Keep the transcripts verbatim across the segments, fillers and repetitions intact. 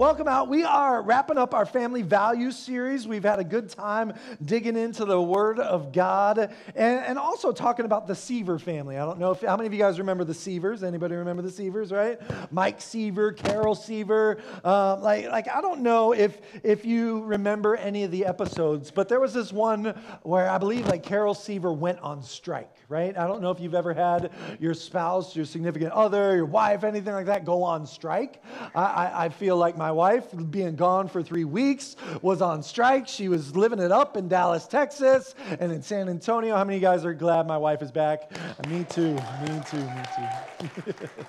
welcome out. We are wrapping up our family values series. We've had a good time digging into the Word of God and, and also talking about the Seaver family. I don't know if how many of you guys remember the Seavers. Anybody remember the Seavers, right? Mike Seaver, Carol Seaver. Um, like, like I don't know if if you remember any of the episodes, but there was this one where I believe like Carol Seaver went on strike, right? I don't know if you've ever had your spouse, your significant other, your wife, anything like that go on strike. I, I, I feel like my wife, being gone for three weeks, was on strike. She was living it up in Dallas, Texas, and in San Antonio. How many of you guys are glad my wife is back? Me too, me too, me too.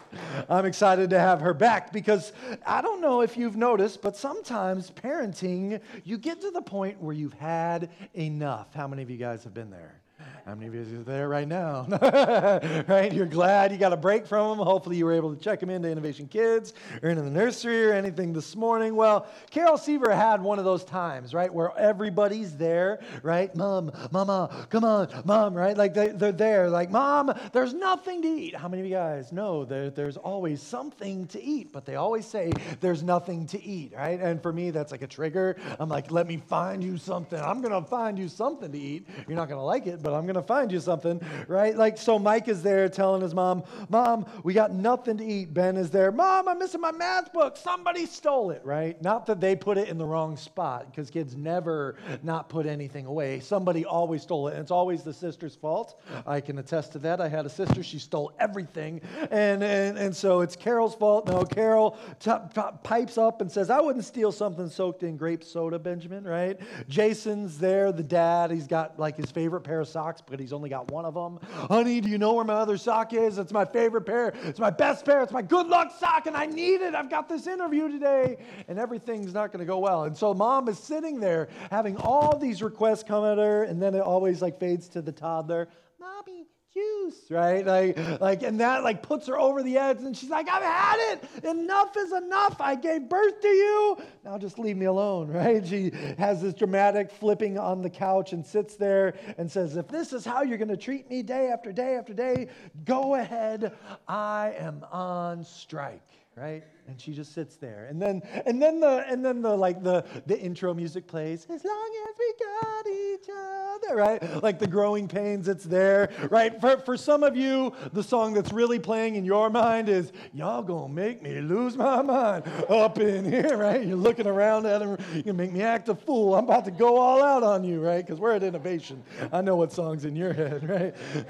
I'm excited to have her back because I don't know if you've noticed, but sometimes parenting, you get to the point where you've had enough. How many of you guys have been there? How many of you are there right now? Right? You're glad you got a break from them. Hopefully you were able to check them into Innovation Kids or into the nursery or anything this morning. Well, Carol Seaver had one of those times, right, where everybody's there, right? Mom, Mama, come on, Mom, right? Like they, they're there, like, Mom, there's nothing to eat. How many of you guys know that there's always something to eat, but they always say there's nothing to eat, right? And for me, that's like a trigger. I'm like, let me find you something. I'm going to find you something to eat. You're not going to like it, but I'm going to find you something, right? Like, so Mike is there telling his mom, Mom, we got nothing to eat. Ben is there, Mom, I'm missing my math book. Somebody stole it, right? Not that they put it in the wrong spot, because kids never not put anything away. Somebody always stole it, and it's always the sister's fault. I can attest to that. I had a sister, she stole everything, and and, and so it's Carol's fault. No, Carol t- t- pipes up and says, I wouldn't steal something soaked in grape soda, Benjamin, right? Jason's there, the dad. He's got like his favorite pair of socks, but he's only got one of them. Honey, do you know where my other sock is? It's my favorite pair. It's my best pair. It's my good luck sock, and I need it. I've got this interview today, and everything's not going to go well. And so mom is sitting there having all these requests come at her, and then it always like fades to the toddler. Mommy, juice, right? Like, like, and that like puts her over the edge, and she's like, I've had it. Enough is enough. I gave birth to you. Now just leave me alone, right? She has this dramatic flipping on the couch and sits there and says, if this is how you're going to treat me day after day after day, go ahead. I am on strike. Right? And she just sits there. And then and then the and then the like the the intro music plays. As long as we got each other, right? Like the growing pains, it's there, right? For for some of you, the song that's really playing in your mind is Y'all Gonna Make Me Lose My Mind up in here, right? You're looking around at him, you make me act a fool. I'm about to go all out on you, right? Because we're at Innovation. I know what song's in your head, right?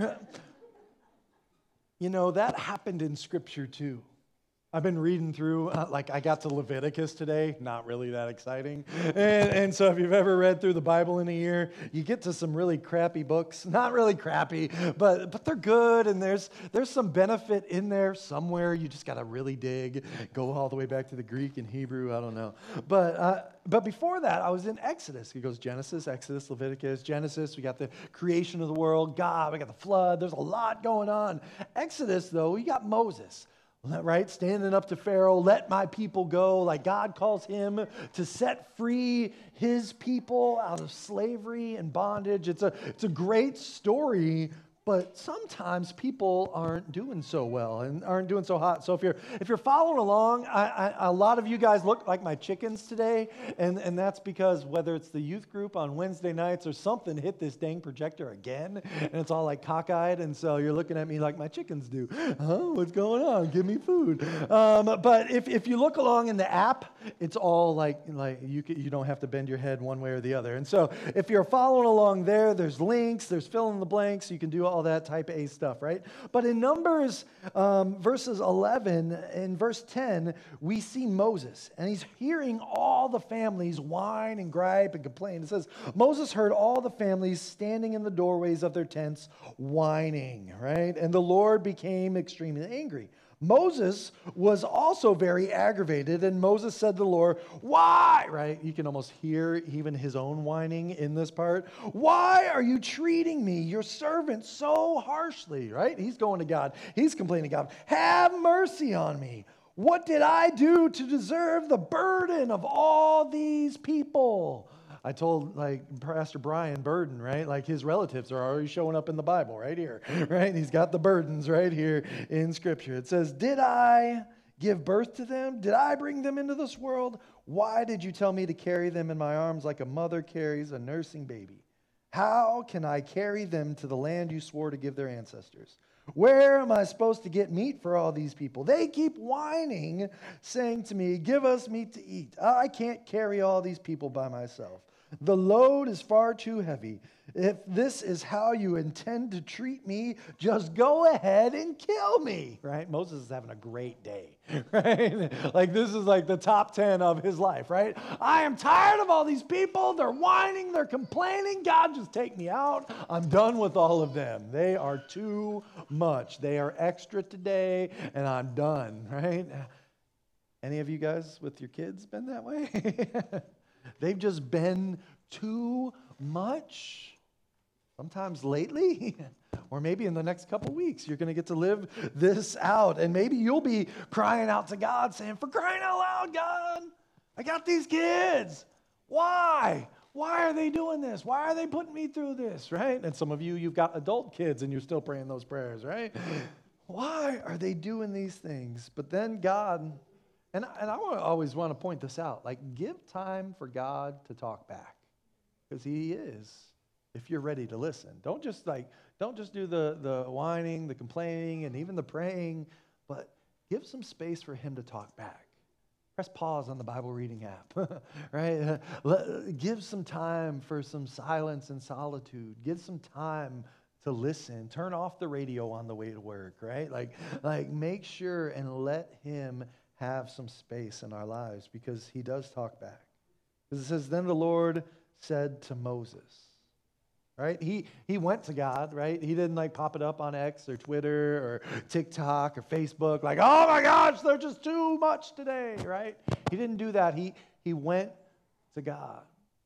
You know, that happened in Scripture too. I've been reading through, uh, like I got to Leviticus today, not really that exciting. And, and so if you've ever read through the Bible in a year, you get to some really crappy books. Not really crappy, but but they're good, and there's there's some benefit in there somewhere. You just got to really dig, go all the way back to the Greek and Hebrew, I don't know. But uh, but before that, I was in Exodus. It goes Genesis, Exodus, Leviticus, Genesis. We got the creation of the world, God, we got the flood. There's a lot going on. Exodus, though, we got Moses. Right? Standing up to Pharaoh, let my people go. Like God calls him to set free his people out of slavery and bondage. It's a, it's a great story, but sometimes people aren't doing so well and aren't doing so hot. So if you're if you're following along, I, I, a lot of you guys look like my chickens today, and, and that's because whether it's the youth group on Wednesday nights or something hit this dang projector again, and it's all like cockeyed, and so you're looking at me like my chickens do. Huh? What's going on? Give me food. Um, but if, if you look along in the app, it's all like like you can, you don't have to bend your head one way or the other. And so if you're following along there, there's links, there's fill in the blanks, you can do all all that type A stuff, right? But in Numbers um, verses eleven, in verse ten, we see Moses, and he's hearing all the families whine and gripe and complain. It says, Moses heard all the families standing in the doorways of their tents whining, right? And the Lord became extremely angry. Moses was also very aggravated, and Moses said to the Lord, why, right? You can almost hear even his own whining in this part. Why are you treating me, your servant, so harshly, right? He's going to God. He's complaining to God. Have mercy on me. What did I do to deserve the burden of all these people? I told like Pastor Brian Burden, right? Like his relatives are already showing up in the Bible right here, right? He's got the burdens right here in Scripture. It says, did I give birth to them? Did I bring them into this world? Why did you tell me to carry them in my arms like a mother carries a nursing baby? How can I carry them to the land you swore to give their ancestors? Where am I supposed to get meat for all these people? They keep whining, saying to me, give us meat to eat. I can't carry all these people by myself. The load is far too heavy. If this is how you intend to treat me, just go ahead and kill me. Right? Moses is having a great day. Right? Like this is like the top ten of his life, right? I am tired of all these people. They're whining, they're complaining. God, just take me out. I'm done with all of them. They are too much. They are extra today, and I'm done, right? Any of you guys with your kids been that way? They've just been too much. Sometimes lately, or maybe in the next couple weeks, you're going to get to live this out. And maybe you'll be crying out to God, saying, for crying out loud, God, I got these kids. Why? Why are they doing this? Why are they putting me through this, right? And some of you, you've got adult kids and you're still praying those prayers, right? Why are they doing these things? But then God, and, and I wanna, always want to point this out, like give time for God to talk back, because he is, if you're ready to listen. Don't just like, don't just do the, the whining, the complaining, and even the praying, but give some space for him to talk back. Press pause on the Bible reading app, right? Let, give some time for some silence and solitude. Give some time to listen. Turn off the radio on the way to work, right? Like, like make sure and let him have some space in our lives, because he does talk back. Because it says, then the Lord said to Moses, right? He he went to God, right? He didn't like pop it up on X or Twitter or TikTok or Facebook like, oh my gosh, they're just too much today, right? He didn't do that. He he went to God.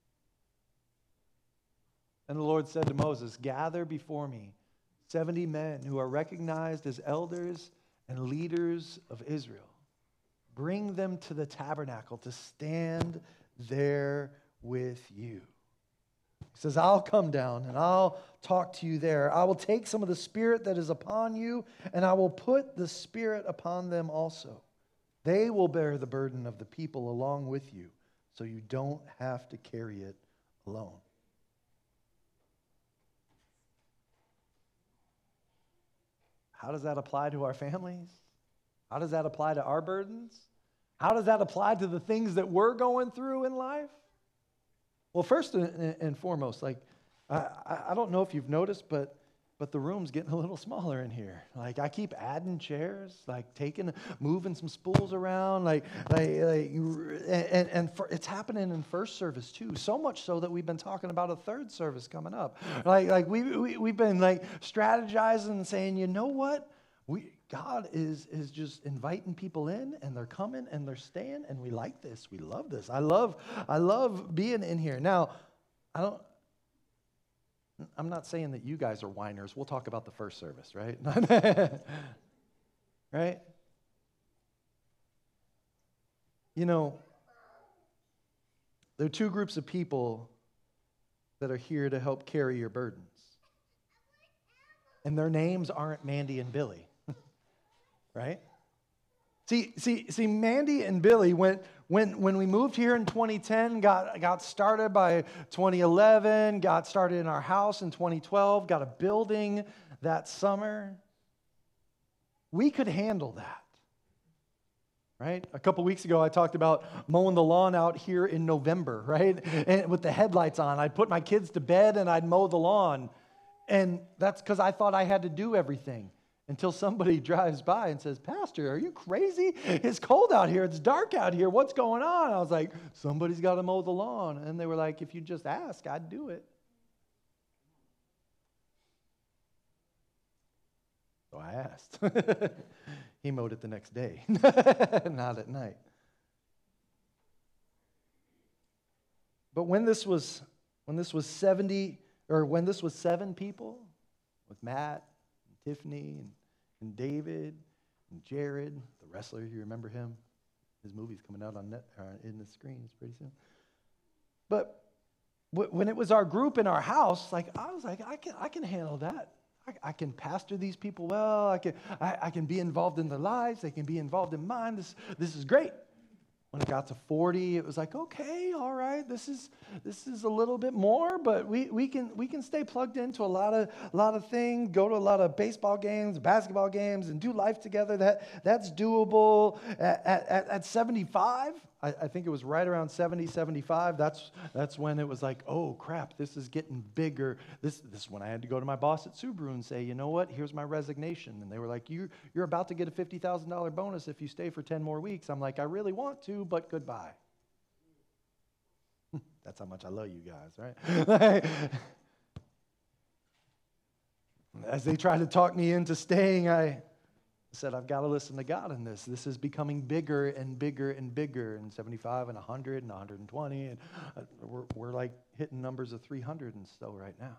And the Lord said to Moses, gather before me seventy men who are recognized as elders and leaders of Israel. Bring them to the tabernacle to stand there with you. He says, I'll come down and I'll talk to you there. I will take some of the spirit that is upon you, and I will put the spirit upon them also. They will bear the burden of the people along with you, so you don't have to carry it alone. How does that apply to our families? How does that apply to our burdens? How does that apply to the things that we're going through in life? Well, first and foremost, like, I, I don't know if you've noticed, but but the room's getting a little smaller in here. Like, I keep adding chairs, like taking, moving some spools around, like, like, like and, and for, it's happening in first service too. So much so that we've been talking about a third service coming up. Like, like we, we we've been like strategizing and saying, you know what, we. God is, is just inviting people in, and they're coming and they're staying, and we like this. We love this. I love, I love being in here. Now, I don't, I'm not saying that you guys are whiners. We'll talk about the first service, right? Right? You know, there are two groups of people that are here to help carry your burdens. And their names aren't Mandy and Billy. Right? See, see, see, Mandy and Billy, when, when, when we moved here in twenty ten, got, got started by twenty eleven, got started in our house in twenty twelve, got a building that summer. We could handle that. Right? A couple weeks ago, I talked about mowing the lawn out here in November, right? And with the headlights on, I'd put my kids to bed and I'd mow the lawn. And that's because I thought I had to do everything. Until somebody drives by and says, Pastor, are you crazy? It's cold out here. It's dark out here. What's going on? I was like, somebody's got to mow the lawn. And they were like, if you just ask, I'd do it. So I asked. He mowed it the next day, not at night. But when this was when this was seventy, or when this was seven people, with Matt and Tiffany and And David, and Jared, the wrestler, you remember him? His movie's coming out on net, uh, in the screens pretty soon. But w- when it was our group in our house, like I was like, I can, I can handle that. I, I can pastor these people well. I can, I, I can be involved in their lives. They can be involved in mine. This, this is great. When it got to forty, it was like, okay, all right, this is this is a little bit more, but we, we can we can stay plugged into a lot of a lot of things, go to a lot of baseball games, basketball games, and do life together. That that's doable. At, at, at seventy-five, I, I think it was right around seventy, seventy-five. That's that's when it was like, oh crap, this is getting bigger. This this is when I had to go to my boss at Subaru and say, you know what, here's my resignation. And they were like, you you're about to get a fifty thousand dollars bonus if you stay for ten more weeks. I'm like, I really want to, but goodbye. That's how much I love you guys, right? As they tried to talk me into staying, I said, I've got to listen to God in this. This is becoming bigger and bigger and bigger, and seventy-five and one hundred and one hundred twenty, and uh, we're, we're like hitting numbers of three hundred and so right now.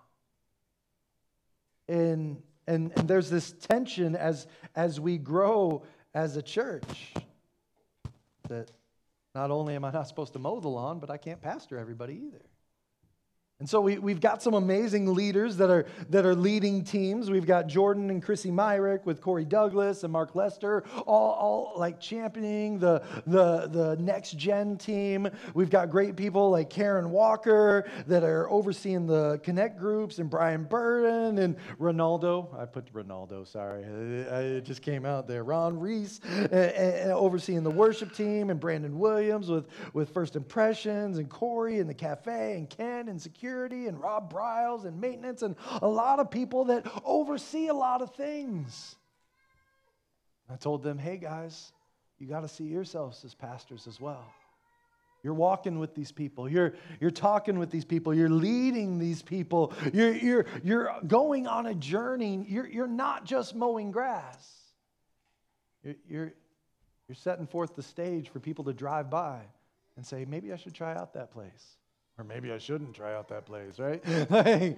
And, and, and there's this tension as, as we grow as a church that not only am I not supposed to mow the lawn, but I can't pastor everybody either. And so we, we've got some amazing leaders that are that are leading teams. We've got Jordan and Chrissy Myrick with Corey Douglas and Mark Lester, all, all like championing the, the, the next gen team. We've got great people like Karen Walker that are overseeing the Connect groups, and Brian Burden and Ronaldo. I put Ronaldo, sorry. It just came out there. Ron Reese uh, uh, overseeing the worship team, and Brandon Williams with, with First Impressions, and Corey and the cafe, and Ken and security, and Rob Bryles and maintenance, and a lot of people that oversee a lot of things. I told them, hey guys, you got to see yourselves as pastors as well. You're walking with these people. You're, you're talking with these people. You're leading these people. You're, you're, you're going on a journey. You're, you're not just mowing grass. You're, you're, you're setting forth the stage for people to drive by and say, maybe I should try out that place. Or maybe I shouldn't try out that place, right? Like,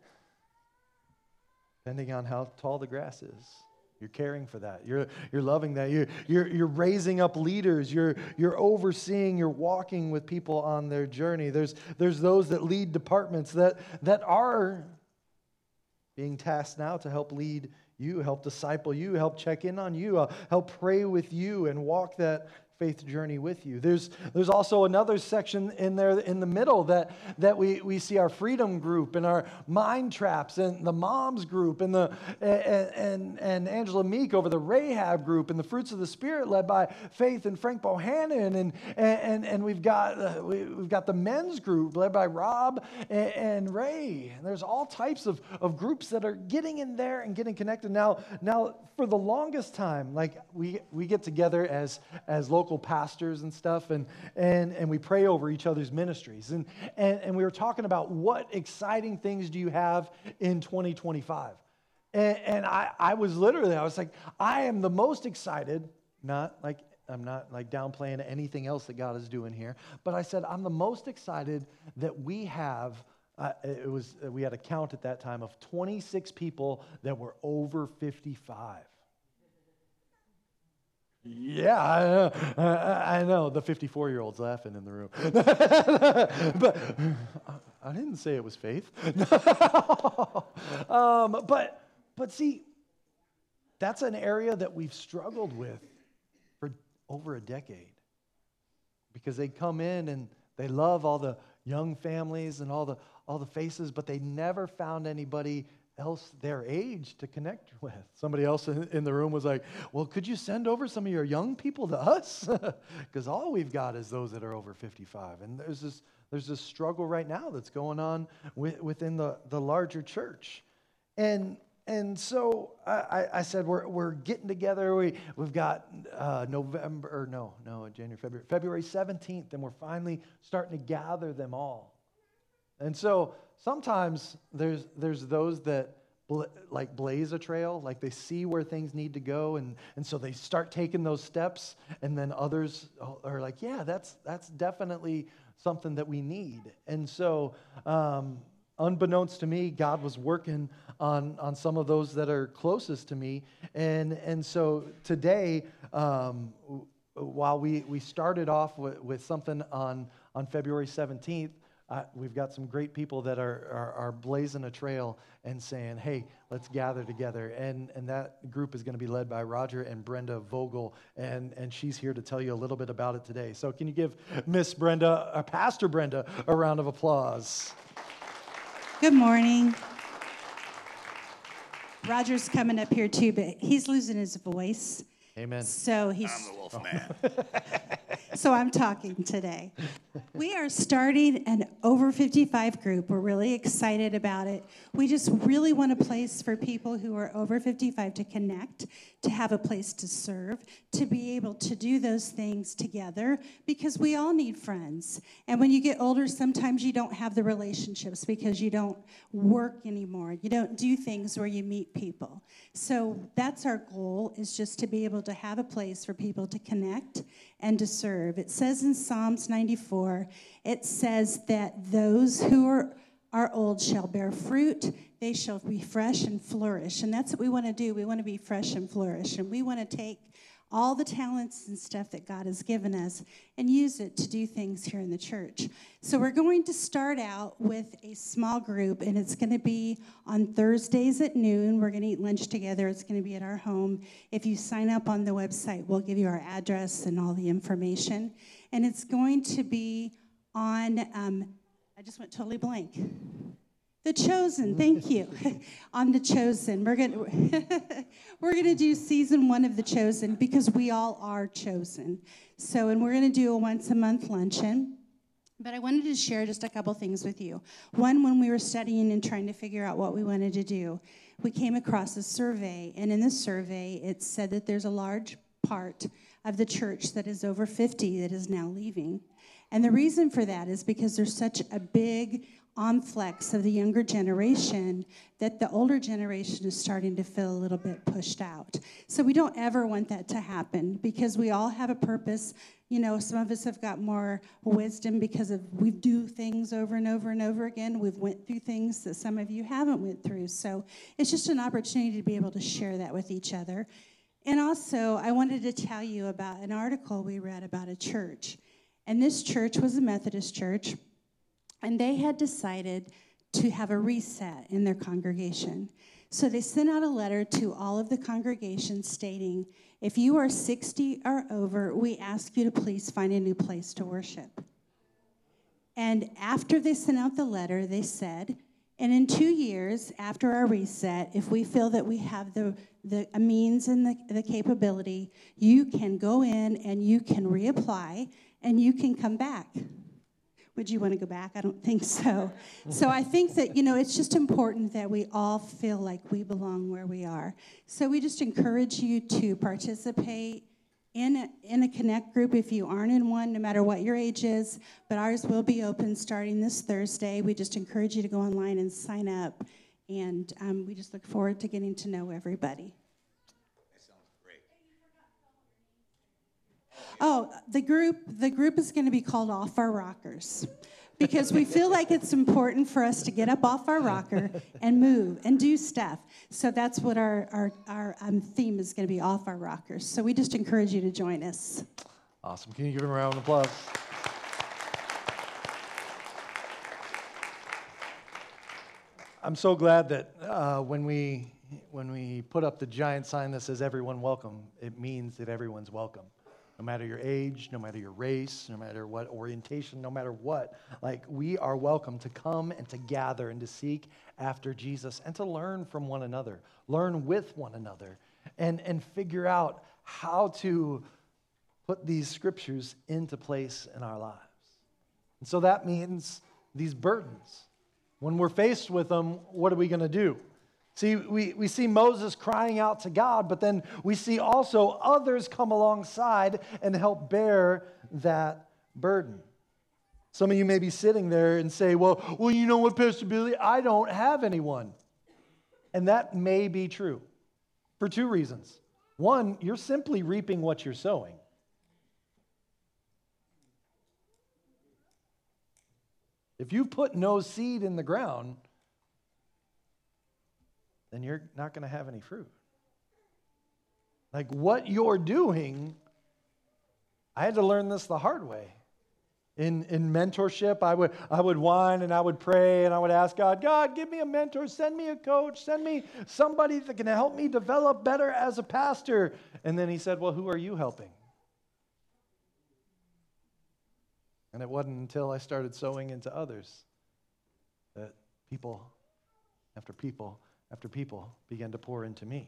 depending on how tall the grass is. You're caring for that. You're, you're loving that. You're, you're, you're raising up leaders. You're, you're overseeing. You're walking with people on their journey. There's, there's those that lead departments that, that are being tasked now to help lead you, help disciple you, help check in on you, uh, help pray with you and walk that faith journey with you. There's there's also another section in there in the middle that that we, we see our freedom group and our mind traps and the moms group and the and and, and Angela Meek over the Rahab group and the fruits of the Spirit led by Faith and Frank Bohannon, and and and we've got uh, we, we've got the men's group led by Rob and, and Ray. And there's all types of, of groups that are getting in there and getting connected. Now now for the longest time, like we we get together as as local pastors and stuff, and and and we pray over each other's ministries, and and and we were talking about what exciting things do you have in twenty twenty-five, and, and I I was literally I was like, I am the most excited, not like I'm not like downplaying anything else that God is doing here, but I said I'm the most excited that we have. Uh, it was we had a count at that time of twenty-six people that were over fifty-five. Yeah, I know. I, I know. The fifty-four-year-old's laughing in the room. But I didn't say it was faith. um, but, but see, that's an area that we've struggled with for over a decade. Because they come in and they love all the young families and all the all the faces, but they never found anybody else their age to connect with. Somebody else in, in the room was like, well, could you send over some of your young people to us? Because all we've got is those that are over fifty-five. And there's this there's this struggle right now that's going on with, within the, the larger church. And and so I, I said, we're we're getting together. We, we've got uh, November, or no, no, January, February, February seventeenth, and we're finally starting to gather them all. And so sometimes there's there's those that bla- like blaze a trail, like they see where things need to go, and, and so they start taking those steps, and then others are like, yeah, that's that's definitely something that we need. And so um, unbeknownst to me, God was working on, on some of those that are closest to me, and and so today, um, while we, we started off with, with something on, on February seventeenth, uh, we've got some great people that are, are, are blazing a trail and saying, hey, let's gather together. And, and that group is going to be led by Roger and Brenda Vogel, and, and she's here to tell you a little bit about it today. So can you give Miss Brenda, or Pastor Brenda, a round of applause? Good morning. Roger's coming up here too, but he's losing his voice. Amen. So he's. I'm the wolf man. So I'm talking today. We are starting an over fifty-five group. We're really excited about it. We just really want a place for people who are over fifty-five to connect, to have a place to serve, to be able to do those things together, because we all need friends. And when you get older, sometimes you don't have the relationships because you don't work anymore. You don't do things where you meet people. So that's our goal, is just to be able to have a place for people to connect and to serve. It says in Psalms ninety-four, it says that those who are, are old shall bear fruit, they shall be fresh and flourish. And that's what we want to do. We want to be fresh and flourish. And we want to take all the talents and stuff that God has given us and use it to do things here in the church. So we're going to start out with a small group, and it's going to be on Thursdays at noon. We're going to eat lunch together. It's going to be at our home. If you sign up on the website, we'll give you our address and all the information. And it's going to be on, um, I just went totally blank. The Chosen, thank you. On The Chosen. We're going to we're going to do season one of The Chosen because we all are chosen. So, and we're going to do a once a month luncheon. But I wanted to share just a couple things with you. One, when we were studying and trying to figure out what we wanted to do, we came across a survey. And in this survey, it said that there's a large part of the church that is over fifty that is now leaving. And the reason for that is because there's such a big influx of the younger generation that the older generation is starting to feel a little bit pushed out. So we don't ever want that to happen because we all have a purpose. You know, some of us have got more wisdom because of we do things over and over and over again. We've went through things that some of you haven't went through. So it's just an opportunity to be able to share that with each other. And also, I wanted to tell you about an article we read about a church. And this church was a Methodist church. And they had decided to have a reset in their congregation. So they sent out a letter to all of the congregations stating, if you are sixty or over, we ask you to please find a new place to worship. And after they sent out the letter, they said, and in two years after our reset, if we feel that we have the, the means and the, the capability, you can go in and you can reapply and you can come back. Would you want to go back? I don't think so. So I think that, you know, it's just important that we all feel like we belong where we are. So we just encourage you to participate in a, in a Connect group if you aren't in one, no matter what your age is. But ours will be open starting this Thursday. We just encourage you to go online and sign up. And um, we just look forward to getting to know everybody. Oh, the group the group is going to be called Off Our Rockers because we feel like it's important for us to get up off our rocker and move and do stuff. So that's what our, our, our um, theme is going to be, Off Our Rockers. So we just encourage you to join us. Awesome. Can you give him a round of applause? I'm so glad that uh, when we when we put up the giant sign that says everyone welcome, it means that everyone's welcome. No matter your age, no matter your race, no matter what orientation, no matter what, like we are welcome to come and to gather and to seek after Jesus and to learn from one another, learn with one another, and, and figure out how to put these scriptures into place in our lives. And so that means these burdens. When we're faced with them, what are we going to do? See, we, we see Moses crying out to God, but then we see also others come alongside and help bear that burden. Some of you may be sitting there and say, well, well, you know what, Pastor Billy, I don't have anyone. And that may be true for two reasons. One, you're simply reaping what you're sowing. If you put no seed in the ground, then you're not going to have any fruit. Like what you're doing, I had to learn this the hard way. In, in mentorship, I would, I would whine and I would pray and I would ask God, God, give me a mentor, send me a coach, send me somebody that can help me develop better as a pastor. And then he said, well, who are you helping? And it wasn't until I started sowing into others that people after people after people began to pour into me.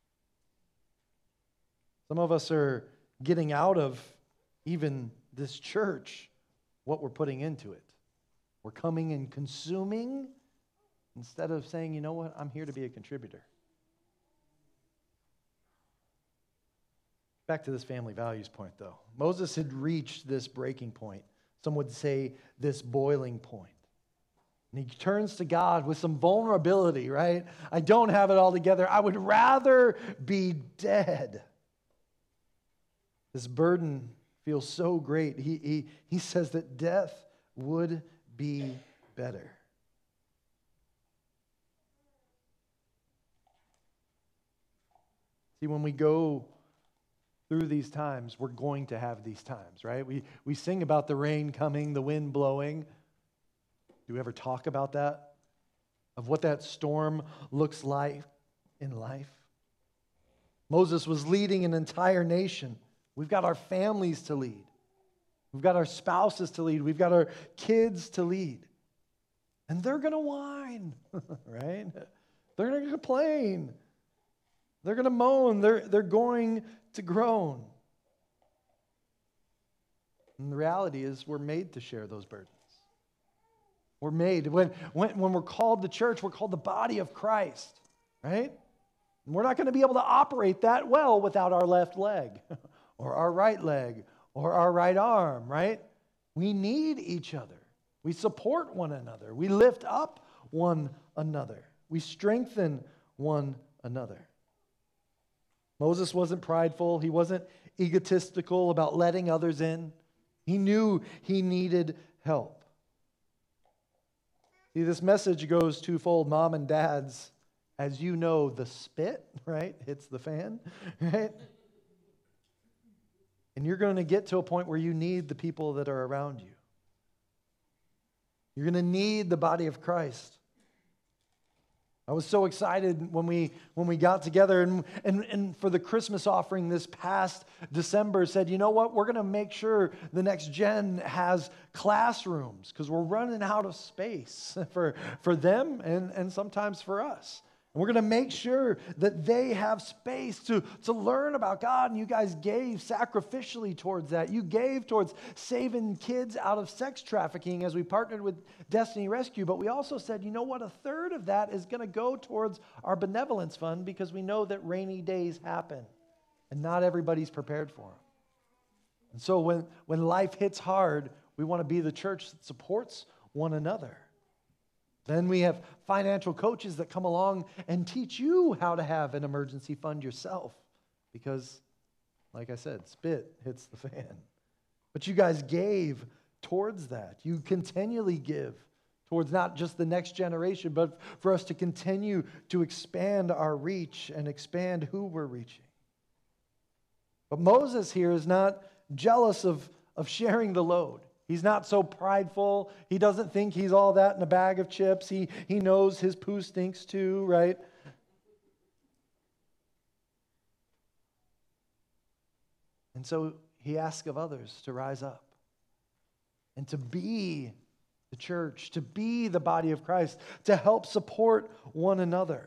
Some of us are getting out of even this church what we're putting into it. We're coming and consuming instead of saying, you know what, I'm here to be a contributor. Back to this family values point, though. Moses had reached this breaking point. Some would say this boiling point. And he turns to God with some vulnerability, right? I don't have it all together. I would rather be dead. This burden feels so great. He, he, he says that death would be better. See, when we go through these times, we're going to have these times, right? We, we sing about the rain coming, the wind blowing. Do we ever talk about that? Of what that storm looks like in life? Moses was leading an entire nation. We've got our families to lead. We've got our spouses to lead. We've got our kids to lead. And they're going to whine, right? They're going to complain. They're going to moan. They're, they're going to groan. And the reality is we're made to share those burdens. We're made. When, when, when we're called the church, we're called the body of Christ, right? And we're not going to be able to operate that well without our left leg. Or our right leg, or our right arm, right? We need each other. We support one another. We lift up one another. We strengthen one another. Moses wasn't prideful. He wasn't egotistical about letting others in. He knew he needed help. See, this message goes twofold. Mom and dads, as you know, the spit, right, hits the fan, right? And you're going to get to a point where you need the people that are around you. You're going to need the body of Christ. I was so excited when we when we got together and, and, and for the Christmas offering this past December said, you know what, we're going to make sure the next gen has classrooms because we're running out of space for, for them and, and sometimes for us. And we're going to make sure that they have space to, to learn about God. And you guys gave sacrificially towards that. You gave towards saving kids out of sex trafficking as we partnered with Destiny Rescue. But we also said, you know what? A third of that is going to go towards our benevolence fund because we know that rainy days happen. And not everybody's prepared for them. And so when, when life hits hard, we want to be the church that supports one another. Then we have financial coaches that come along and teach you how to have an emergency fund yourself. Because, like I said, spit hits the fan. But you guys gave towards that. You continually give towards not just the next generation, but for us to continue to expand our reach and expand who we're reaching. But Moses here is not jealous of, of sharing the load. He's not so prideful. He doesn't think he's all that in a bag of chips. He, he knows his poo stinks too, right? And so he asks of others to rise up and to be the church, to be the body of Christ, to help support one another.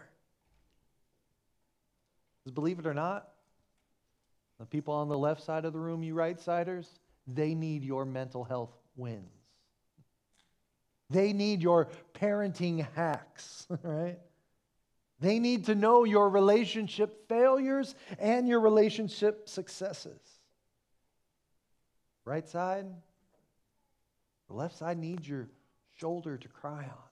Because believe it or not, the people on the left side of the room, you right-siders, they need your mental health wins. They need your parenting hacks, right? They need to know your relationship failures and your relationship successes. Right side, the left side needs your shoulder to cry on.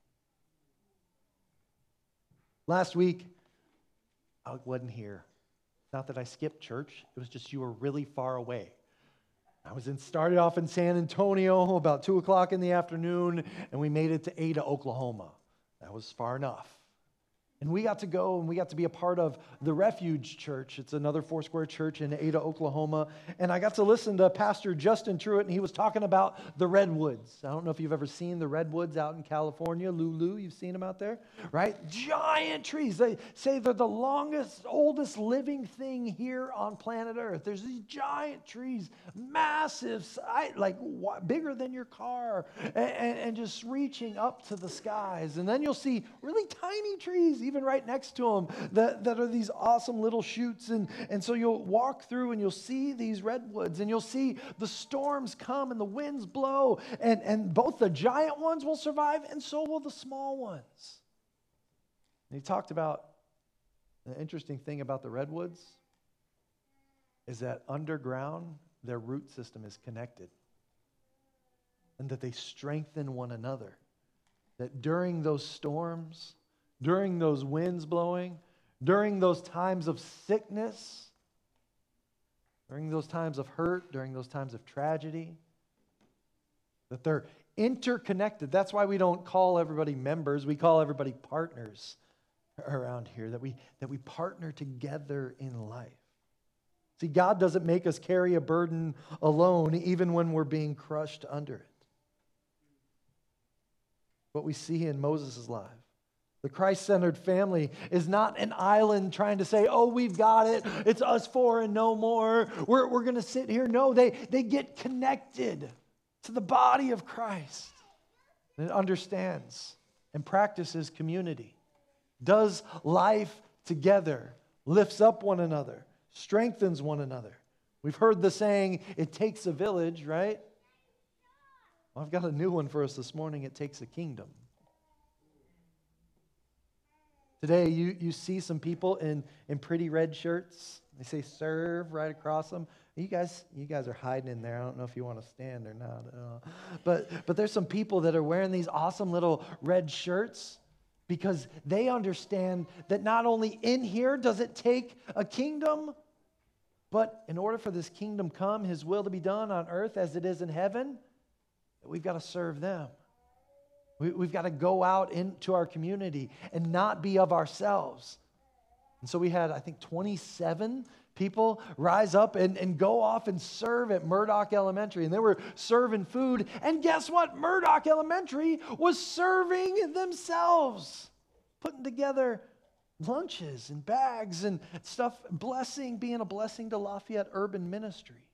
Last week, I wasn't here. Not that I skipped church, it was just you were really far away. I was in, started off in San Antonio about two o'clock in the afternoon, and we made it to Ada, Oklahoma. That was far enough. And we got to go and we got to be a part of the Refuge Church. It's another Foursquare church in Ada, Oklahoma. And I got to listen to Pastor Justin Truitt, and he was talking about the redwoods. I don't know if you've ever seen the redwoods out in California. Lulu, you've seen them out there, right? Giant trees. They say they're the longest, oldest living thing here on planet Earth. There's these giant trees, massive, like bigger than your car, and, and, and just reaching up to the skies. And then you'll see really tiny trees, even right next to them, that, that are these awesome little shoots. And, and so you'll walk through and you'll see these redwoods, and you'll see the storms come and the winds blow, and, and both the giant ones will survive, and so will the small ones. And he talked about the interesting thing about the redwoods is that underground, their root system is connected, and that they strengthen one another. That during those storms, during those winds blowing, during those times of sickness, during those times of hurt, during those times of tragedy, that they're interconnected. That's why we don't call everybody members. We call everybody partners around here, that we, that we partner together in life. See, God doesn't make us carry a burden alone, even when we're being crushed under it. What we see in Moses' life. The Christ-centered family is not an island trying to say, oh, we've got it. It's us four and no more. We're, we're going to sit here. No, they, they get connected to the body of Christ. And it understands and practices community. Does life together. Lifts up one another. Strengthens one another. We've heard the saying, it takes a village, right? Well, I've got a new one for us this morning. It takes a kingdom. Today, you, you see some people in, in pretty red shirts. They say serve right across them. You guys, you guys are hiding in there. I don't know if you want to stand or not. Uh, but, but there's some people that are wearing these awesome little red shirts because they understand that not only in here does it take a kingdom, but in order for this kingdom come, His will to be done on earth as it is in heaven, we've got to serve them. We, we've got to go out into our community and not be of ourselves. And so we had, I think, twenty-seven people rise up and, and go off and serve at Murdoch Elementary. And they were serving food. And guess what? Murdoch Elementary was serving themselves, putting together lunches and bags and stuff, blessing, being a blessing to Lafayette Urban Ministry.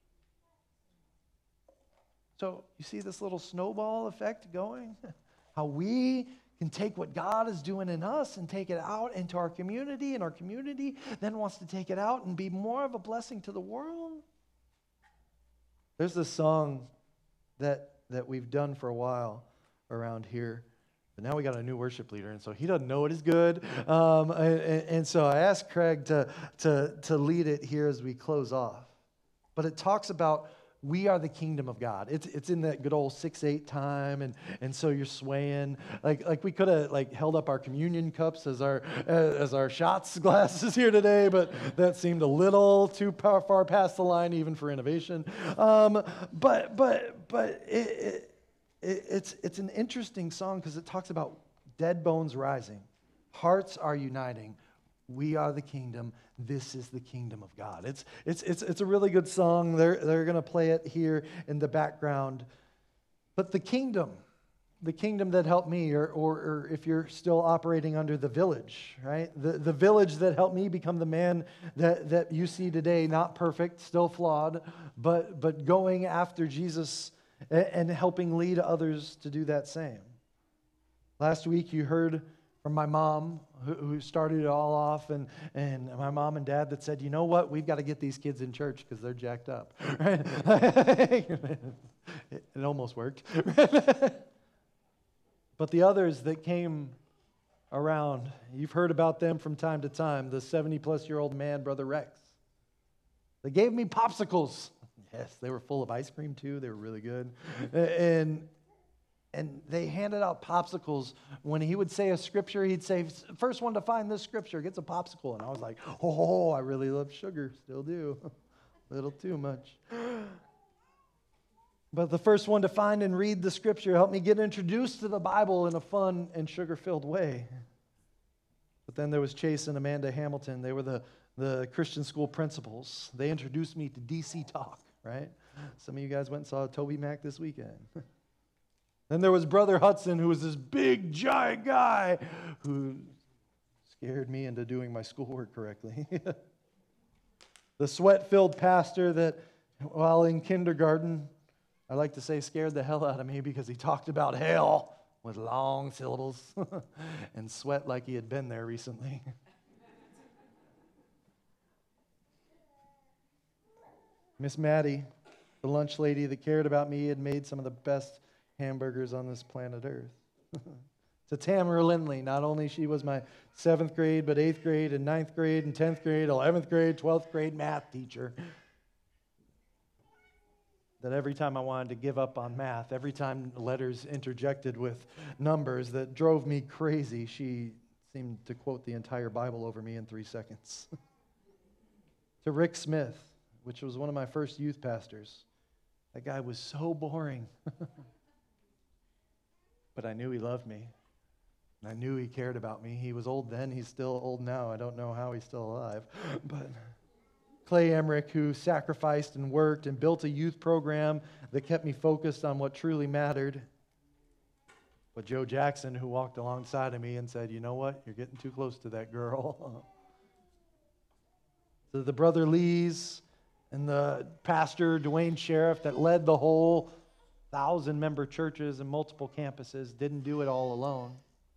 So you see this little snowball effect going? How we can take what God is doing in us and take it out into our community, and our community then wants to take it out and be more of a blessing to the world. There's this song that, that we've done for a while around here, but now we got a new worship leader, and so he doesn't know it is good. Um, and, and so I asked Craig to, to, to lead it here as we close off. But it talks about we are the kingdom of God. It's it's in that good old six eight time, and, and so you're swaying like like we could have like held up our communion cups as our uh, as our shots glasses here today, but that seemed a little too far, far past the line even for innovation. Um, but but but it, it, it it's it's an interesting song because it talks about dead bones rising, hearts are uniting. We are the kingdom. This is the kingdom of God. It's it's it's it's a really good song. They're they're going to play it here in the background. But the kingdom, the kingdom that helped me, or, or or if you're still operating under the village, right? The the village that helped me become the man that that you see today, not perfect, still flawed, but but going after Jesus and, and helping lead others to do that same. Last week you heard from my mom, who, who started it all off, and, and my mom and dad that said, you know what, we've got to get these kids in church because they're jacked up. Right? it, it almost worked. But the others that came around, you've heard about them from time to time, the seventy-plus-year-old man, Brother Rex. They gave me popsicles. Yes, they were full of ice cream, too. They were really good. And... And they handed out popsicles. When he would say a scripture, he'd say, first one to find this scripture gets a popsicle. And I was like, oh, I really love sugar. Still do. A little too much. But the first one to find and read the scripture helped me get introduced to the Bible in a fun and sugar-filled way. But then there was Chase and Amanda Hamilton. They were the, the Christian school principals. They introduced me to D C Talk, right? Some of you guys went and saw Toby Mac this weekend. Then there was Brother Hudson, who was this big, giant guy who scared me into doing my schoolwork correctly. The sweat-filled pastor that, while in kindergarten, I like to say scared the hell out of me because he talked about hell with long syllables and sweat like he had been there recently. Miss Maddie, the lunch lady that cared about me, had made some of the best hamburgers on this planet Earth. To Tamara Lindley, not only she was my seventh grade, but eighth grade and ninth grade and tenth grade, eleventh grade, twelfth grade math teacher. That every time I wanted to give up on math, every time letters interjected with numbers that drove me crazy, she seemed to quote the entire Bible over me in three seconds. To Rick Smith, which was one of my first youth pastors. That guy was so boring. But I knew he loved me. And I knew he cared about me. He was old then. He's still old now. I don't know how he's still alive. But Clay Emmerich, who sacrificed and worked and built a youth program that kept me focused on what truly mattered. But Joe Jackson, who walked alongside of me and said, you know what? You're getting too close to that girl. So the Brother Lees and the pastor, Dwayne Sheriff, that led the whole thousand-member churches and multiple campuses, didn't do it all alone.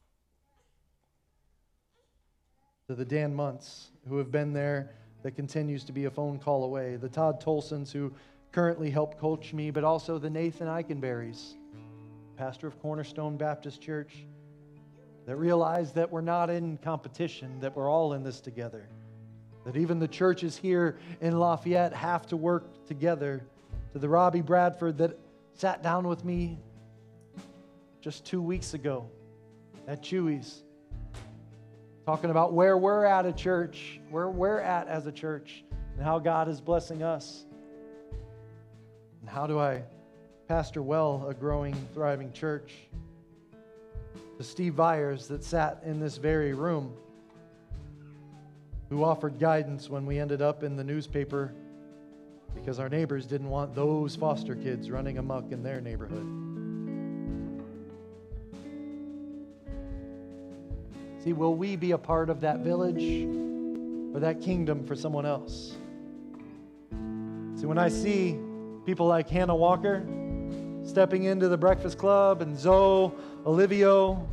To the Dan Muntz, who have been there, that continues to be a phone call away. The Todd Tolsons, who currently help coach me, but also the Nathan Eichenberries, pastor of Cornerstone Baptist Church, that realize that we're not in competition, that we're all in this together. That even the churches here in Lafayette have to work together. To the Robbie Bradford that sat down with me just two weeks ago at Chewy's, talking about where we're at a church, where we're at as a church, and how God is blessing us. And how do I pastor well a growing, thriving church? To Steve Byers that sat in this very room, who offered guidance when we ended up in the newspaper because our neighbors didn't want those foster kids running amok in their neighborhood. See, will we be a part of that village or that kingdom for someone else? See, when I see people like Hannah Walker stepping into the Breakfast Club and Zoe, Olivio,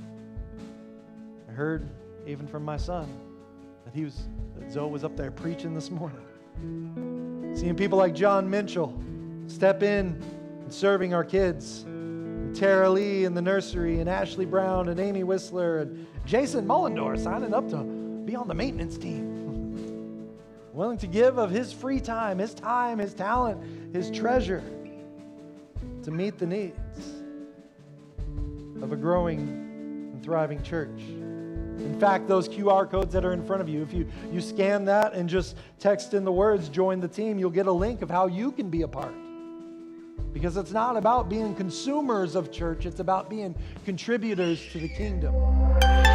I heard even from my son that he was that Zoe was up there preaching this morning. Seeing people like John Minchell step in and serving our kids. And Tara Lee in the nursery, and Ashley Brown and Amy Whistler and Jason Mullendor signing up to be on the maintenance team. Willing to give of his free time, his time, his talent, his treasure to meet the needs of a growing and thriving church. In fact, those Q R codes that are in front of you, if you, you scan that and just text in the words, join the team, you'll get a link of how you can be a part. Because it's not about being consumers of church, it's about being contributors to the kingdom.